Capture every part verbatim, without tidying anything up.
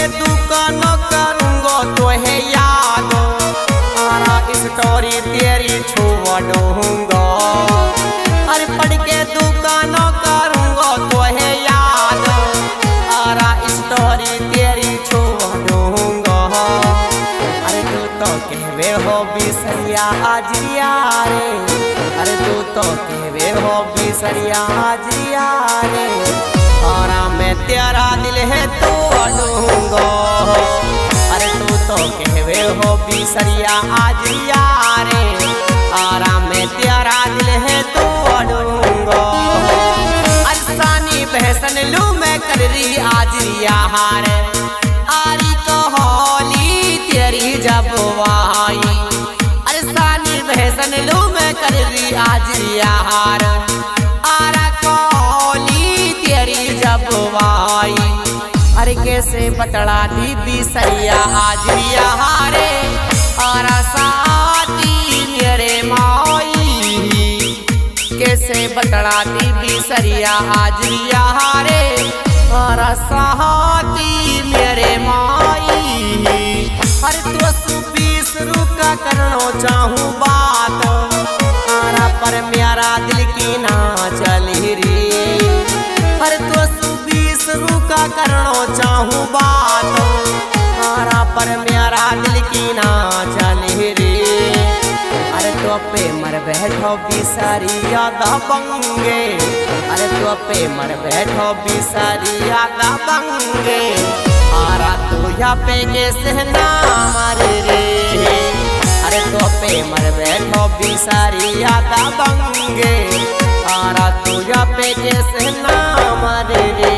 के दुकान करूंगा तो है याद, आरा स्टोरी तेरी छुआ दूंगा। अरे पढ़ के दुकान करूंगा तो है याद, आरा स्टोरी तेरी छुआ दूंगा। अरे तू तो कहवे हो बिसरिया आजिया रे, अरे तू तो कहवे हो बिसरिया आजिया रे, आरा मैं तेरा दिल है तो लूंगा। अरे तू तो कहवे हो बिसरिया आजिया रे, आरा मैं तेरा दिल है तो लूंगा। अरसानी बहसन लू मैं कर रही आजिया हारे, आरी को होली तेरी जब आई। अरसानी बहसन लू मैं कर रही आजिया हार, आरा को होली तेरी जब आई। अरे कैसे बतड़ा दी बिसरिया आजिया हारे, आरा साथी मेरे माई। कैसे बतड़ा दी बिसरिया आजिया हारे, आरा साथी मेरे माई। अरे तो सुबीस रुका करनो चाहूँ बात, आरा पर मेरा दिल की ना चली रे। अरे तो सुबीस रुका करनो चाहूँ बात, आरा पर मेरा दिल की ना चली रे। अरे तो पे मर बैठो बिसरिया दबंगे, अरे तो पे मर बैठो बिसरिया दबंगे, आरा तू यहाँ पे कैसे ना मर रे। अरे तो पे मर बैठो बिसरिया दबंगे, आरा तू यहाँ पे कैसे ना मर रे।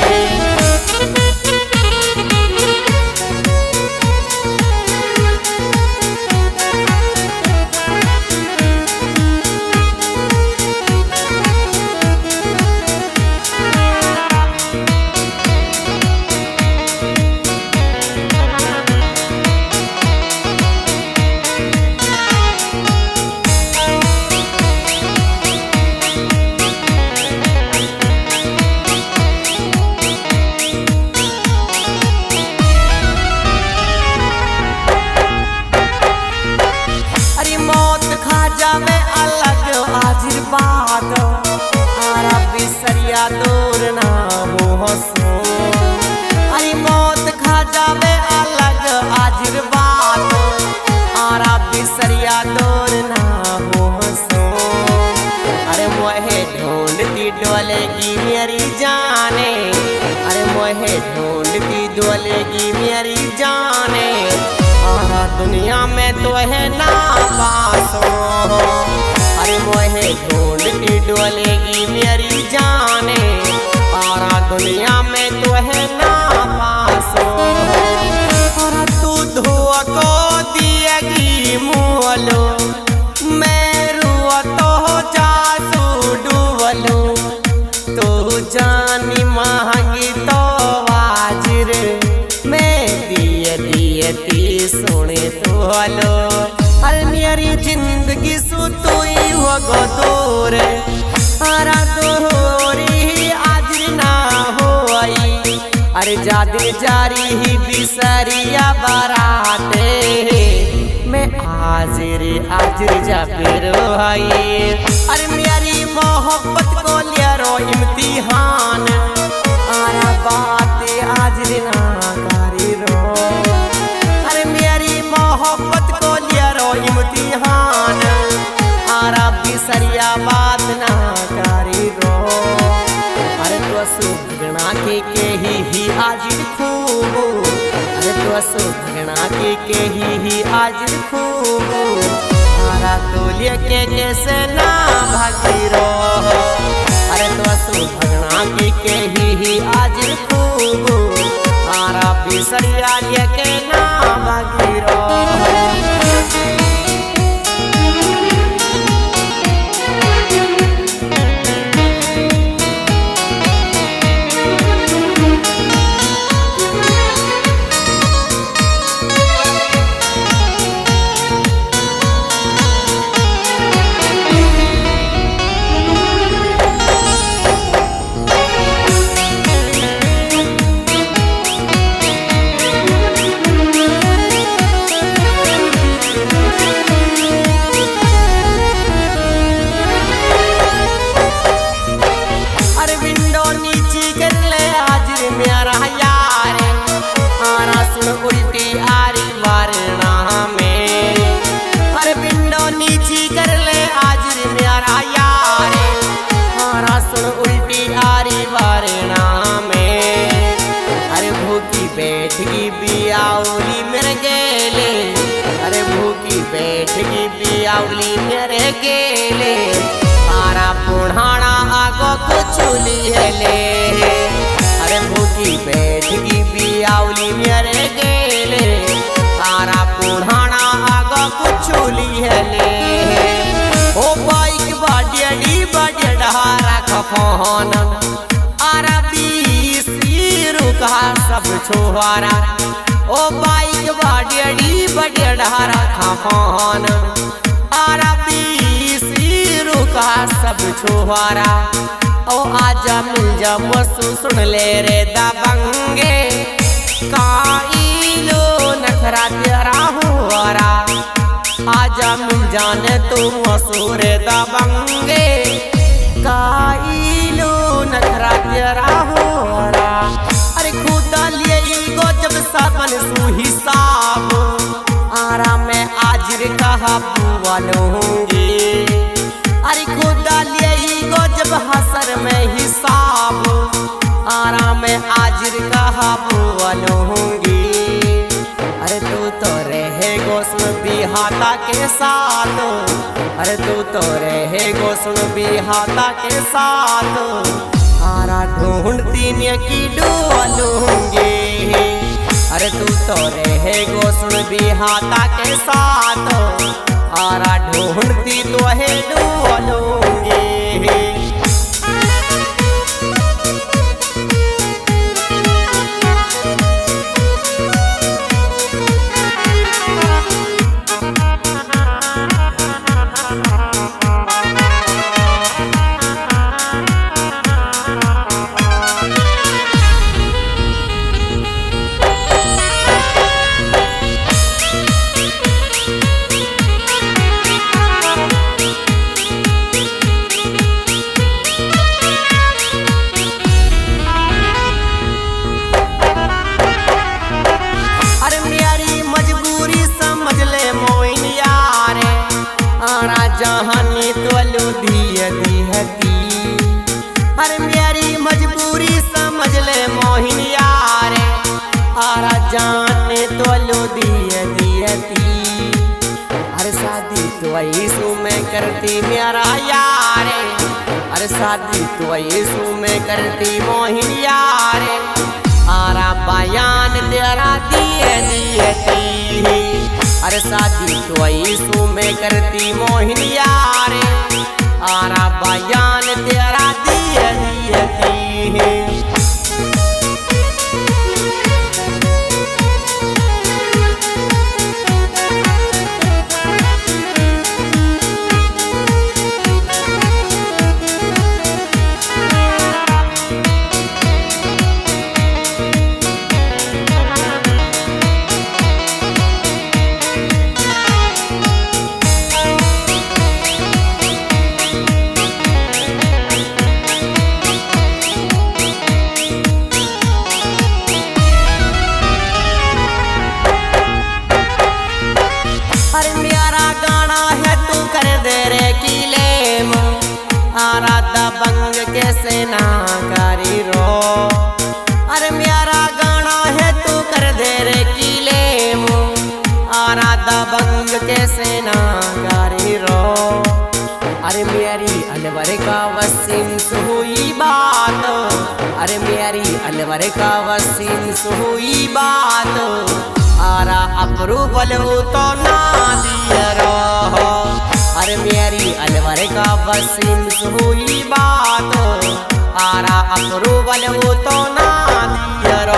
बात आरा बिसरिया दूर ना हो सो, अरे मौत खा जावे अलग आजिर बात, आरा बिसरिया दूर ना हो सो। अरे मोहे ढूंढती डोलेगी मेरी जाने, अरे मोहे ढूंढती डोलेगी मेरी जाने, आरा दुनिया में तो है ना पासो। अरे मोहे ढूंढती डोलेगी मेरी जाने, आरा दुनिया में तो है ना पासो। और तू धुआ को दिएगी मोलो, मैं रुआ तो जासू डूबलू। तू जानी महंगी तो वाजिर, मैं दिए दिए ती सुने तो हलो। अरे मेरी जिंदगी सुतोई हो गोदोर, आरा दोहरी आज ना होई। अरे जादी जारी ही बिसरिया बाराते, मैं हाजिर हाजिर जा फिर आई। अरे मेरी मोहब्बत को लिया रो इम्तिहान, आरा बातें आज ना करी रो। अरे मेरी मोहब्बत को लिया रो इम्तिहान, आरा बिसरिया बात ना करी रो। अरे तो सुगना के के ही ही आज खूब, अरे तो सुगना के के ही ही आज खूब, आरा तो लेके कैसे ना भागी रो। अरे तो सुगना के के ही ही आज खूब, आरा बिसरिया लेके ना भागी रो। नीची कर ले हाजिर मेरा यार आरा सुन उल्टी आरी वारणा में अरे पिंडो नीची कर ले हाजिर मेरा यार आरा सुन उल्टी आरी वारणा में अरे भूखी बैठगी बियाउली मेरे गेले अरे भूखी बैठगी बियाउली मेरे गेले आरा पुढ़ाना आगो कुचुली है ले अरे भूखी बैठगी बियाउली मेरे गेले आरा पुढ़ाना आगो कुचुली है ले ओ बाइक बाडियडी बाडियडहारा खफोन आरा बीसी रुका सब छोहारा ओ बाइक बाडियडी बाडियडहारा खफोन आरा बीसी रुका सब छोहारा ओ आजा मिल जा मसू सुन ले रे दबंगे काइलो नखरा तेरा हुआरा आजा मिल जाने तू मसूर दबंगे काइलो नखरा तेरा हुआरा अरे खुदा लिए गो जब साबन सू हिसाब आरा में आजिर कहा बुआ लूंगी अरे खुदा लिए गो जब हसर में हिसाब आरा में आजिर कहा बुआ लूंगी अरे तू तो रहे गो सुन बिहाता के साथ अरे तू तो रहे गो सुन बिहाता के साथ आरा ढूंढती ने की डोलूंगी अरे तू तो रहे गो सुन बिहाता के साथ आरा ढूंढती तो है डोलूंगी जहानी तो दिए दिहती अरे मेरी मजबूरी समझ ले मोहिन यार आरा जाने तो दिए दिहती अरे शादी तो यीशु में करती मेरा यार अरे शादी तो यीशु में करती मोहिन यार आरा बयान तेरा दिए दिहती अरे शादी तो यीशु में करती मोहिन यार आरा बयान तेरा दिए दिए आरा दबंग कैसे ना करी रो अरे मेरा गाना है तू कर दे रे किले मु आरा दबंग कैसे ना करी रो अरे मेरी अलवर का वसीम हुई बात अरे मेरी अलवर का वसीम हुई बात आरा अप्रूवल तो ना दिया रो अरे मेरी अलवर का वसीम हुई बात आरा अप्रूवल तो ना दिया रो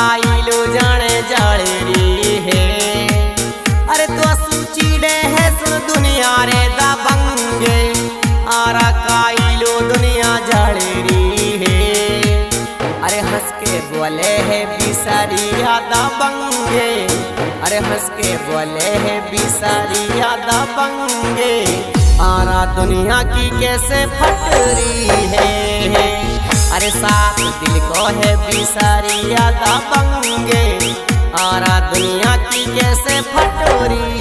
काइलो जाने जड़री है। अरे तो सूचीडे है सुन दुनिया रे दबंगे आरा काइलो दुनिया जड़री है। अरे हंस के बोले है बिसारिया दबंगे, अरे हंस के बोले है बिसारिया दबंगे आरा दुनिया की कैसे फटरी है। अरे साफ दिल को है बिसारिया दबंगे आरा दुनिया की कैसे फटोरी